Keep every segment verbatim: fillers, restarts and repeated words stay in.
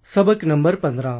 سبق نمبر پندرہ۔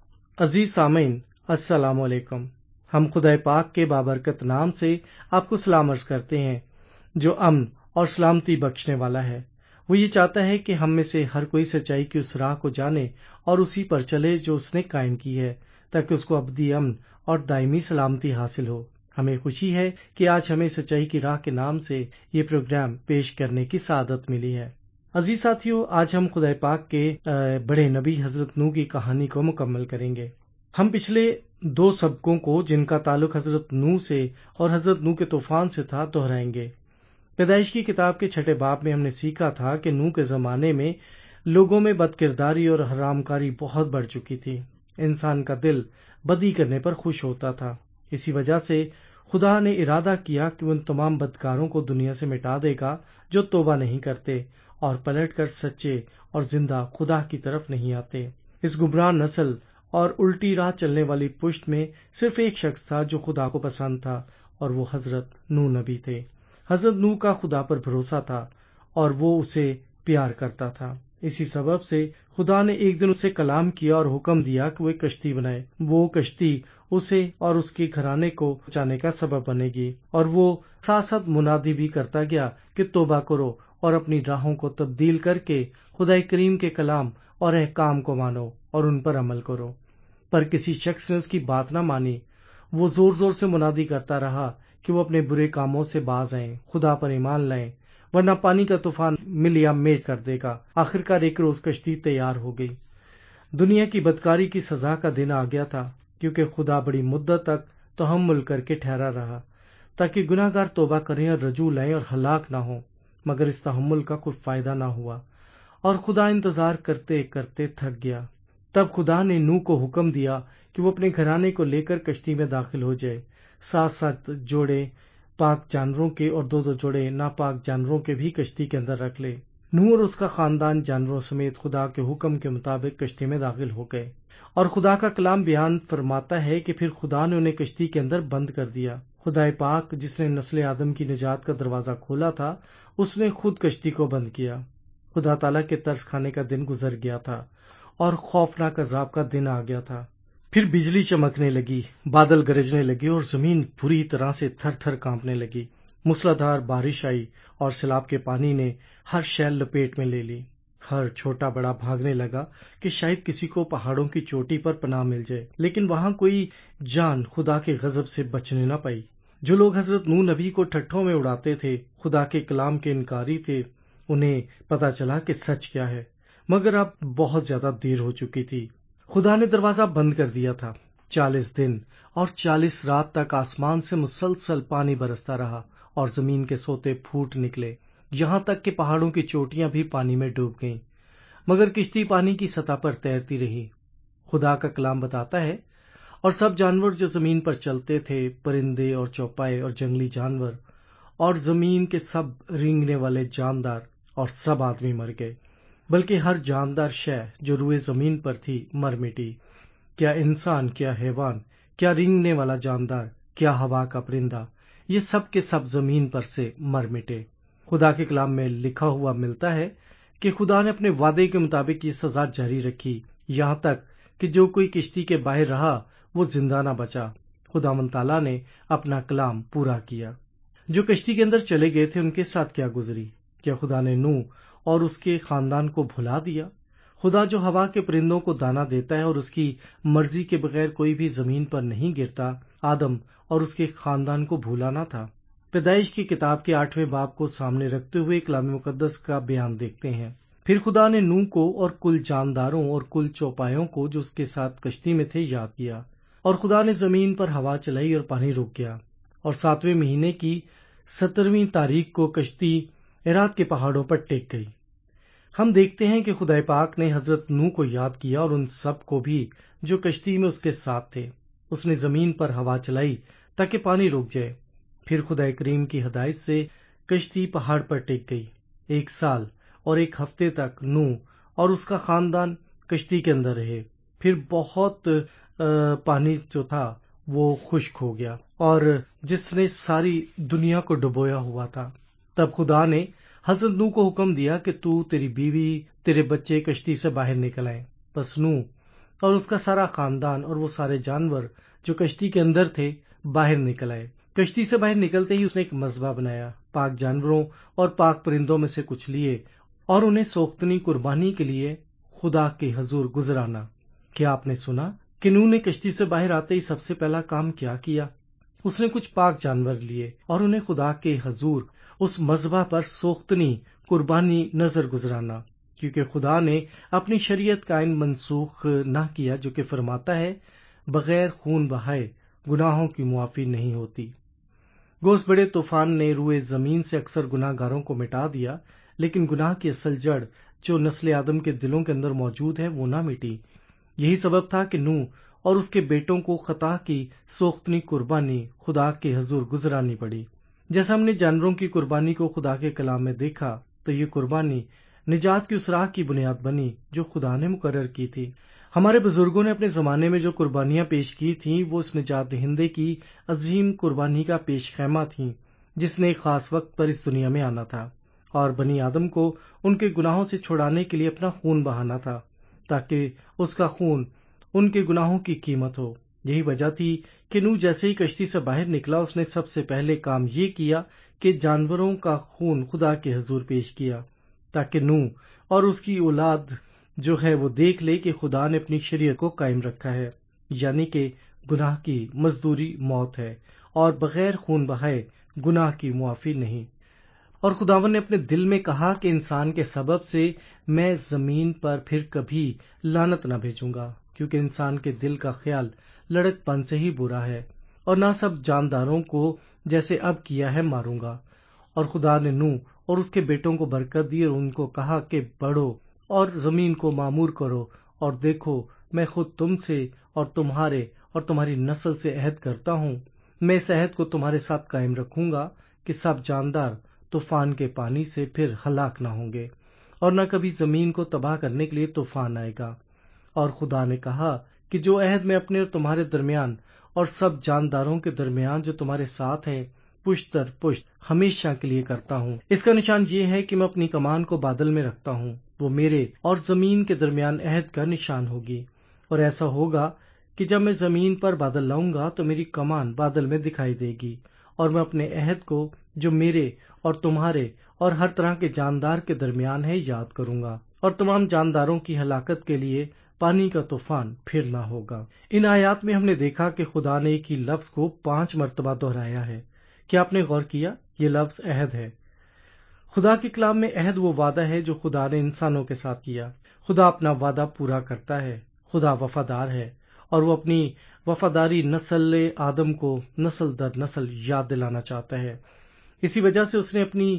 عزیز سامعین، السلام علیکم۔ ہم خدا پاک کے بابرکت نام سے آپ کو سلام عرض کرتے ہیں جو امن اور سلامتی بخشنے والا ہے۔ وہ یہ چاہتا ہے کہ ہم میں سے ہر کوئی سچائی کی اس راہ کو جانے اور اسی پر چلے جو اس نے قائم کی ہے، تاکہ اس کو ابدی امن اور دائمی سلامتی حاصل ہو۔ ہمیں خوشی ہے کہ آج ہمیں سچائی کی راہ کے نام سے یہ پروگرام پیش کرنے کی سعادت ملی ہے۔ عزیز ساتھیو، آج ہم خدا پاک کے بڑے نبی حضرت نوح کی کہانی کو مکمل کریں گے۔ ہم پچھلے دو سبقوں کو جن کا تعلق حضرت نوح سے اور حضرت نوح کے طوفان سے تھا دہرائیں گے۔ پیدائش کی کتاب کے چھٹے باب میں ہم نے سیکھا تھا کہ نوح کے زمانے میں لوگوں میں بد کرداری اور حرام کاری بہت بڑھ چکی تھی۔ انسان کا دل بدی کرنے پر خوش ہوتا تھا۔ اسی وجہ سے خدا نے ارادہ کیا کہ وہ ان تمام بدکاروں کو دنیا سے مٹا دے گا جو توبہ نہیں کرتے اور پلٹ کر سچے اور زندہ خدا کی طرف نہیں آتے۔ اس گمراہ نسل اور الٹی راہ چلنے والی پشت میں صرف ایک شخص تھا جو خدا کو پسند تھا، اور وہ حضرت نوح نبی تھے۔ حضرت نوح کا خدا پر بھروسہ تھا اور وہ اسے پیار کرتا تھا۔ اسی سبب سے خدا نے ایک دن اسے کلام کیا اور حکم دیا کہ وہ ایک کشتی بنائے۔ وہ کشتی اسے اور اس کے گھرانے کو بچانے کا سبب بنے گی، اور وہ ساتھ ساتھ منادی بھی کرتا گیا کہ توبہ کرو اور اپنی راہوں کو تبدیل کر کے خدا کریم کے کلام اور احکام کو مانو اور ان پر عمل کرو۔ پر کسی شخص نے اس کی بات نہ مانی۔ وہ زور زور سے منادی کرتا رہا کہ وہ اپنے برے کاموں سے باز آئیں، خدا پر ایمان لائیں، ورنہ پانی کا طوفان مل یا میٹ کر دے گا۔ آخرکار ایک روز کشتی تیار ہو گئی۔ دنیا کی بدکاری کی سزا کا دن آ گیا تھا، کیونکہ خدا بڑی مدت تک تحمل کر کے ٹھہرا رہا تاکہ گناہ گار توبہ کریں اور رجوع لائیں اور ہلاک نہ ہوں، مگر اس تحمل کا کوئی فائدہ نہ ہوا اور خدا انتظار کرتے کرتے تھک گیا۔ تب خدا نے نوح کو حکم دیا کہ وہ اپنے گھرانے کو لے کر کشتی میں داخل ہو جائے، سات سات جوڑے پاک جانوروں کے اور دو دو جوڑے ناپاک جانوروں کے بھی کشتی کے اندر رکھ لے۔ نوح اور اس کا خاندان جانوروں سمیت خدا کے حکم کے مطابق کشتی میں داخل ہو گئے، اور خدا کا کلام بیان فرماتا ہے کہ پھر خدا نے انہیں کشتی کے اندر بند کر دیا۔ خدا پاک جس نے نسل آدم کی نجات کا دروازہ کھولا تھا، اس نے خود کشتی کو بند کیا۔ خدا تعالیٰ کے ترس کھانے کا دن گزر گیا تھا اور خوفناک عذاب کا دن آ گیا تھا۔ پھر بجلی چمکنے لگی، بادل گرجنے لگے اور زمین پوری طرح سے تھر تھر کانپنے لگی۔ موسلادھار بارش آئی اور سیلاب کے پانی نے ہر شے لپیٹ میں لے لی۔ ہر چھوٹا بڑا بھاگنے لگا کہ شاید کسی کو پہاڑوں کی چوٹی پر پناہ مل جائے، لیکن وہاں کوئی جان خدا کے غضب سے بچنے نہ پائی۔ جو لوگ حضرت نوح نبی کو ٹھٹھوں میں اڑاتے تھے، خدا کے کلام کے انکاری تھے، انہیں پتا چلا کہ سچ کیا ہے، مگر اب بہت زیادہ دیر ہو چکی تھی۔ خدا نے دروازہ بند کر دیا تھا۔ چالیس دن اور چالیس رات تک آسمان سے مسلسل پانی برستا رہا اور زمین کے سوتے پھوٹ نکلے، یہاں تک کہ پہاڑوں کی چوٹیاں بھی پانی میں ڈوب گئیں، مگر کشتی پانی کی سطح پر تیرتی رہی۔ خدا کا کلام بتاتا ہے، اور سب جانور جو زمین پر چلتے تھے، پرندے اور چوپائے اور جنگلی جانور اور زمین کے سب رینگنے والے جاندار اور سب آدمی مر گئے، بلکہ ہر جاندار شے جو روئے زمین پر تھی مر مٹی، کیا انسان، کیا حیوان، کیا رینگنے والا جاندار، کیا ہوا کا پرندہ، یہ سب کے سب زمین پر سے مر مٹے۔ خدا کے کلام میں لکھا ہوا ملتا ہے کہ خدا نے اپنے وعدے کے مطابق یہ سزا جاری رکھی، یہاں تک کہ جو کوئی کشتی کے باہر رہا وہ زندہ نہ بچا۔ خداوند تعالیٰ نے اپنا کلام پورا کیا۔ جو کشتی کے اندر چلے گئے تھے ان کے ساتھ کیا گزری؟ کیا خدا نے نوح اور اس کے خاندان کو بھلا دیا؟ خدا جو ہوا کے پرندوں کو دانہ دیتا ہے اور اس کی مرضی کے بغیر کوئی بھی زمین پر نہیں گرتا، آدم اور اس کے خاندان کو بھولا نہ تھا؟ پیدائش کی کتاب کے آٹھویں باب کو سامنے رکھتے ہوئے کلام مقدس کا بیان دیکھتے ہیں۔ پھر خدا نے نوح کو اور کل جانداروں اور کل چوپایوں کو جو اس کے ساتھ کشتی میں تھے یاد کیا، اور خدا نے زمین پر ہوا چلائی اور پانی رک گیا، اور ساتویں مہینے کی سترویں تاریخ کو کشتی ارات کے پہاڑوں پر ٹک گئی۔ ہم دیکھتے ہیں کہ خدا پاک نے حضرت نوح کو یاد کیا اور ان سب کو بھی جو کشتی میں اس کے ساتھ تھے۔ اس نے زمین پر ہوا چلائی تاکہ پانی رک جائے۔ پھر خدا کریم کی ہدایت سے کشتی پہاڑ پر ٹک گئی۔ ایک سال اور ایک ہفتے تک نوح اور اس کا خاندان کشتی کے اندر رہے۔ پھر بہت پانی جو تھا وہ خشک ہو گیا اور جس نے ساری دنیا کو ڈبویا ہوا تھا۔ تب خدا نے حضرت نوح کو حکم دیا کہ تو، تیری بیوی، تیرے بچے کشتی سے باہر نکل آئیں۔ پس نوح اور اس کا سارا خاندان اور وہ سارے جانور جو کشتی کے اندر تھے باہر نکل آئے۔ کشتی سے باہر نکلتے ہی اس نے ایک مذبح بنایا، پاک جانوروں اور پاک پرندوں میں سے کچھ لیے اور انہیں سوختنی قربانی کے لیے خدا کے حضور گزرانا۔ کیا آپ نے سنا کہ نوح نے کشتی سے باہر آتے ہی سب سے پہلا کام کیا کیا؟ اس نے کچھ پاک جانور لیے اور انہیں خدا کے حضور اس مذبح پر سوختنی قربانی نظر گزرانا، کیونکہ خدا نے اپنی شریعت کا آئین منسوخ نہ کیا جو کہ فرماتا ہے بغیر خون بہائے گناہوں کی معافی نہیں ہوتی۔ گو اس بڑے طوفان نے روئے زمین سے اکثر گناہ گاروں کو مٹا دیا، لیکن گناہ کی اصل جڑ جو نسل آدم کے دلوں کے اندر موجود ہے وہ نہ مٹی۔ یہی سبب تھا کہ نوح اور اس کے بیٹوں کو خطا کی سوختنی قربانی خدا کے حضور گزرانی پڑی۔ جیسا ہم نے جانوروں کی قربانی کو خدا کے کلام میں دیکھا تو یہ قربانی نجات کی اس راہ کی بنیاد بنی جو خدا نے مقرر کی تھی۔ ہمارے بزرگوں نے اپنے زمانے میں جو قربانیاں پیش کی تھیں وہ اس نجات دہندے کی عظیم قربانی کا پیش خیمہ تھیں جس نے ایک خاص وقت پر اس دنیا میں آنا تھا اور بنی آدم کو ان کے گناہوں سے چھڑانے کے لیے اپنا خون بہانا تھا تاکہ اس کا خون ان کے گناہوں کی قیمت ہو۔ یہی وجہ تھی کہ نوح جیسے ہی کشتی سے باہر نکلا اس نے سب سے پہلے کام یہ کیا کہ جانوروں کا خون خدا کے حضور پیش کیا تاکہ نوح اور اس کی اولاد جو ہے وہ دیکھ لے کہ خدا نے اپنی شریعت کو قائم رکھا ہے، یعنی کہ گناہ کی مزدوری موت ہے اور بغیر خون بہائے گناہ کی معافی نہیں۔ اور خداوند نے اپنے دل میں کہا کہ انسان کے سبب سے میں زمین پر پھر کبھی لعنت نہ بھیجوں گا، کیونکہ انسان کے دل کا خیال لڑک پن سے ہی برا ہے، اور نہ سب جانداروں کو جیسے اب کیا ہے ماروں گا۔ اور خدا نے نوح اور اس کے بیٹوں کو برکت دی اور ان کو کہا کہ بڑھو اور زمین کو معمور کرو، اور دیکھو میں خود تم سے اور تمہارے اور تمہاری نسل سے عہد کرتا ہوں، میں اس عہد کو تمہارے ساتھ قائم رکھوں گا کہ سب جاندار طوفان کے پانی سے پھر ہلاک نہ ہوں گے، اور نہ کبھی زمین کو تباہ کرنے کے لیے طوفان آئے گا۔ اور خدا نے کہا کہ جو عہد میں اپنے اور تمہارے درمیان اور سب جانداروں کے درمیان جو تمہارے ساتھ ہیں پشت در پشت ہمیشہ کے لیے کرتا ہوں، اس کا نشان یہ ہے کہ میں اپنی کمان کو بادل میں رکھتا ہوں، وہ میرے اور زمین کے درمیان عہد کا نشان ہوگی۔ اور ایسا ہوگا کہ جب میں زمین پر بادل لاؤں گا تو میری کمان بادل میں دکھائی دے گی، اور میں اپنے عہد کو جو میرے اور تمہارے اور ہر طرح کے جاندار کے درمیان ہے یاد کروں گا، اور تمام جانداروں کی ہلاکت کے لیے پانی کا طوفان پھر نہ ہوگا۔ ان آیات میں ہم نے دیکھا کہ خدا نے ایک ہی لفظ کو پانچ مرتبہ دہرایا ہے۔ کیا آپ نے غور کیا؟ یہ لفظ عہد ہے۔ خدا کے کلام میں عہد وہ وعدہ ہے جو خدا نے انسانوں کے ساتھ کیا۔ خدا اپنا وعدہ پورا کرتا ہے، خدا وفادار ہے، اور وہ اپنی وفاداری نسل آدم کو نسل در نسل یاد دلانا چاہتا ہے۔ اسی وجہ سے اس نے اپنی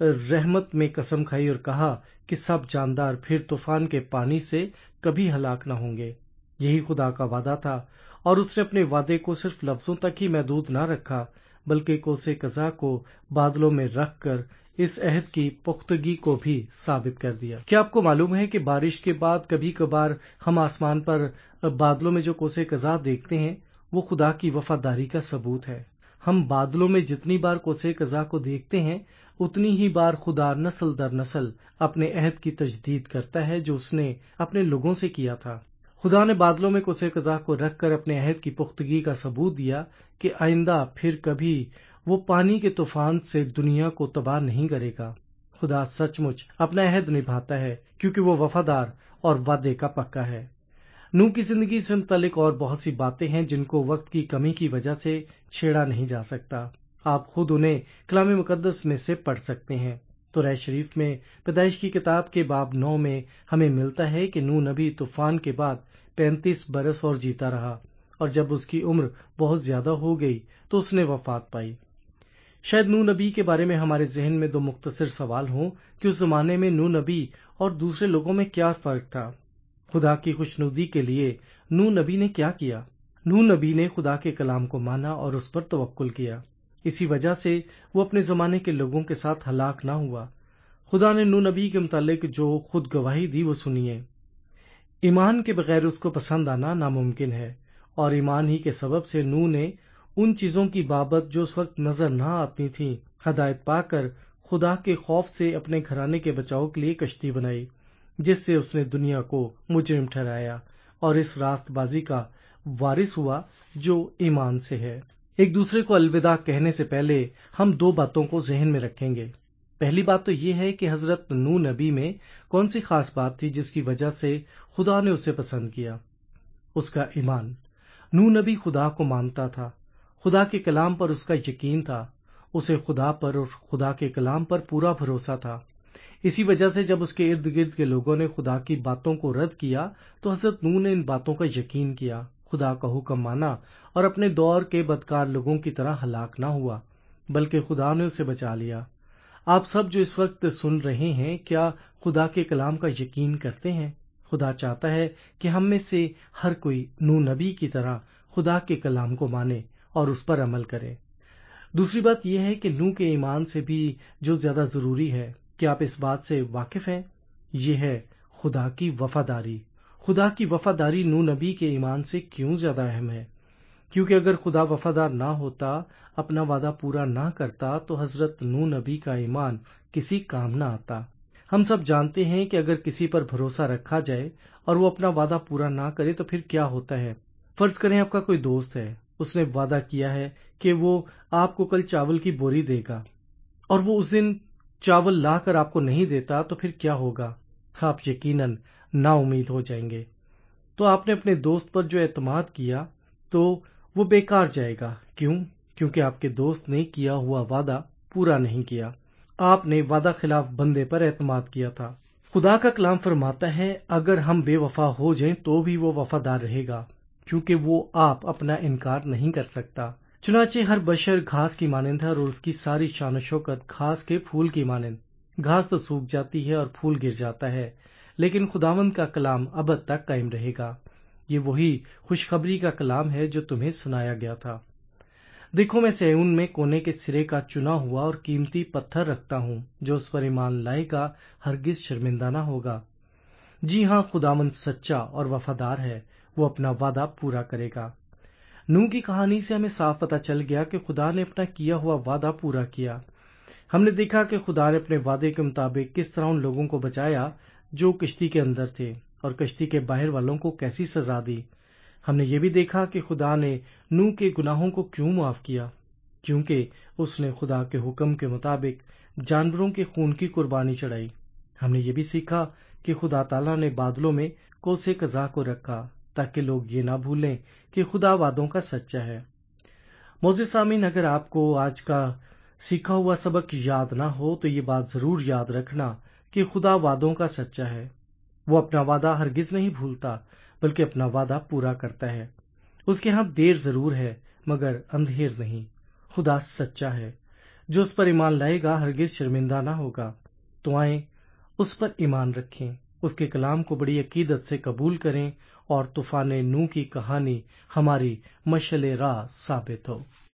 رحمت میں قسم کھائی اور کہا کہ سب جاندار پھر طوفان کے پانی سے کبھی ہلاک نہ ہوں گے۔ یہی خدا کا وعدہ تھا، اور اس نے اپنے وعدے کو صرف لفظوں تک ہی محدود نہ رکھا بلکہ کوسے قضا کو بادلوں میں رکھ کر اس عہد کی پختگی کو بھی ثابت کر دیا۔ کیا آپ کو معلوم ہے کہ بارش کے بعد کبھی کبھار ہم آسمان پر بادلوں میں جو کوسے قضا دیکھتے ہیں وہ خدا کی وفاداری کا ثبوت ہے۔ ہم بادلوں میں جتنی بار کوسے قضا کو دیکھتے ہیں اتنی ہی بار خدا نسل در نسل اپنے عہد کی تجدید کرتا ہے جو اس نے اپنے لوگوں سے کیا تھا۔ خدا نے بادلوں میں کوسے قضا کو رکھ کر اپنے عہد کی پختگی کا ثبوت دیا کہ آئندہ پھر کبھی وہ پانی کے طوفان سے دنیا کو تباہ نہیں کرے گا۔ خدا سچ مچ اپنا عہد نبھاتا ہے کیونکہ وہ وفادار اور وعدے کا پکا ہے۔ نوح کی زندگی سے متعلق اور بہت سی باتیں ہیں جن کو وقت کی کمی کی وجہ سے چھیڑا نہیں جا سکتا۔ آپ خود انہیں کلام مقدس میں سے پڑھ سکتے ہیں۔ تورات شریف میں پیدائش کی کتاب کے باب نو میں ہمیں ملتا ہے کہ نوح نبی طوفان کے بعد پینتیس برس اور جیتا رہا، اور جب اس کی عمر بہت زیادہ ہو گئی تو اس نے وفات پائی۔ شاید نوح نبی کے بارے میں ہمارے ذہن میں دو مختصر سوال ہوں کہ اس زمانے میں نوح نبی اور دوسرے لوگوں میں کیا فرق تھا۔ خدا کی خوشنودی کے لیے نوح نبی نے کیا کیا؟ نوح نبی نے خدا کے کلام کو مانا اور اس پر توکل کیا، اسی وجہ سے وہ اپنے زمانے کے لوگوں کے ساتھ ہلاک نہ ہوا۔ خدا نے نوح نبی کے متعلق جو خود گواہی دی وہ سنیے۔ ایمان کے بغیر اس کو پسند آنا ناممکن ہے، اور ایمان ہی کے سبب سے نوح نے ان چیزوں کی بابت جو اس وقت نظر نہ آتی تھیں ہدایت پا کر خدا کے خوف سے اپنے گھرانے کے بچاؤ کے لیے کشتی بنائی، جس سے اس نے دنیا کو مجرم ٹھہرایا اور اس راست بازی کا وارث ہوا جو ایمان سے ہے۔ ایک دوسرے کو الوداع کہنے سے پہلے ہم دو باتوں کو ذہن میں رکھیں گے۔ پہلی بات تو یہ ہے کہ حضرت نوح نبی میں کون سی خاص بات تھی جس کی وجہ سے خدا نے اسے پسند کیا؟ اس کا ایمان۔ نوح نبی خدا کو مانتا تھا، خدا کے کلام پر اس کا یقین تھا، اسے خدا پر اور خدا کے کلام پر پورا بھروسہ تھا۔ اسی وجہ سے جب اس کے ارد گرد کے لوگوں نے خدا کی باتوں کو رد کیا تو حضرت نوح نے ان باتوں کا یقین کیا، خدا کا حکم مانا اور اپنے دور کے بدکار لوگوں کی طرح ہلاک نہ ہوا بلکہ خدا نے اسے بچا لیا۔ آپ سب جو اس وقت سن رہے ہیں، کیا خدا کے کلام کا یقین کرتے ہیں؟ خدا چاہتا ہے کہ ہم میں سے ہر کوئی نوح نبی کی طرح خدا کے کلام کو مانے اور اس پر عمل کرے۔ دوسری بات یہ ہے کہ نوح کے ایمان سے بھی جو زیادہ ضروری ہے، کیا آپ اس بات سے واقف ہیں؟ یہ ہے خدا کی وفاداری۔ خدا کی وفاداری نوح نبی کے ایمان سے کیوں زیادہ اہم ہے؟ کیونکہ اگر خدا وفادار نہ ہوتا، اپنا وعدہ پورا نہ کرتا تو حضرت نوح نبی کا ایمان کسی کام نہ آتا۔ ہم سب جانتے ہیں کہ اگر کسی پر بھروسہ رکھا جائے اور وہ اپنا وعدہ پورا نہ کرے تو پھر کیا ہوتا ہے؟ فرض کریں آپ کا کوئی دوست ہے، اس نے وعدہ کیا ہے کہ وہ آپ کو کل چاول کی بوری دے گا اور وہ اس دن چاول لا کر آپ کو نہیں دیتا تو پھر کیا ہوگا؟ آپ یقیناً نا امید ہو جائیں گے۔ تو آپ نے اپنے دوست پر جو اعتماد کیا تو وہ بیکار جائے گا۔ کیوں؟ کیونکہ آپ کے دوست نے کیا ہوا وعدہ پورا نہیں کیا۔ آپ نے وعدہ خلاف بندے پر اعتماد کیا تھا۔ خدا کا کلام فرماتا ہے اگر ہم بے وفا ہو جائیں تو بھی وہ وفادار رہے گا، کیونکہ وہ آپ اپنا انکار نہیں کر سکتا۔ چنانچہ ہر بشر گھاس کی مانند ہے اور اس کی ساری شان و شوکت گھاس کے پھول کی مانند۔ گھاس تو سوکھ جاتی ہے اور پھول گر جاتا ہے، لیکن خداوند کا کلام ابد تک قائم رہے گا۔ یہ وہی خوشخبری کا کلام ہے جو تمہیں سنایا گیا تھا۔ دیکھو میں صہیون میں کونے کے سرے کا چنا ہوا اور قیمتی پتھر رکھتا ہوں، جو اس پر ایمان لائے گا ہرگز شرمندہ نہ ہوگا۔ جی ہاں، خداوند سچا اور وفادار ہے، وہ اپنا وعدہ پورا کرے گا۔ نوح کی کہانی سے ہمیں صاف پتہ چل گیا کہ خدا نے اپنا کیا ہوا وعدہ پورا کیا۔ ہم نے دیکھا کہ خدا نے اپنے وعدے کے مطابق کس طرح ان لوگوں کو بچایا جو کشتی کے اندر تھے، اور کشتی کے باہر والوں کو کیسی سزا دی۔ ہم نے یہ بھی دیکھا کہ خدا نے نوح کے گناہوں کو کیوں معاف کیا، کیونکہ اس نے خدا کے حکم کے مطابق جانوروں کے خون کی قربانی چڑھائی۔ ہم نے یہ بھی سیکھا کہ خدا تعالیٰ نے بادلوں میں کوسے قضا کو رکھا تاکہ لوگ یہ نہ بھولیں کہ خدا وعدوں کا سچا ہے۔ معزز سامعین، اگر آپ کو آج کا سیکھا ہوا سبق یاد نہ ہو تو یہ بات ضرور یاد رکھنا کہ خدا وعدوں کا سچا ہے۔ وہ اپنا وعدہ ہرگز نہیں بھولتا بلکہ اپنا وعدہ پورا کرتا ہے۔ اس کے ہاں دیر ضرور ہے مگر اندھیر نہیں۔ خدا سچا ہے، جو اس پر ایمان لائے گا ہرگز شرمندہ نہ ہوگا۔ تو آئیں اس پر ایمان رکھیں، اس کے کلام کو بڑی عقیدت سے قبول کریں اور طوفان نوح کی کہانی ہماری مشعل راہ ثابت ہو۔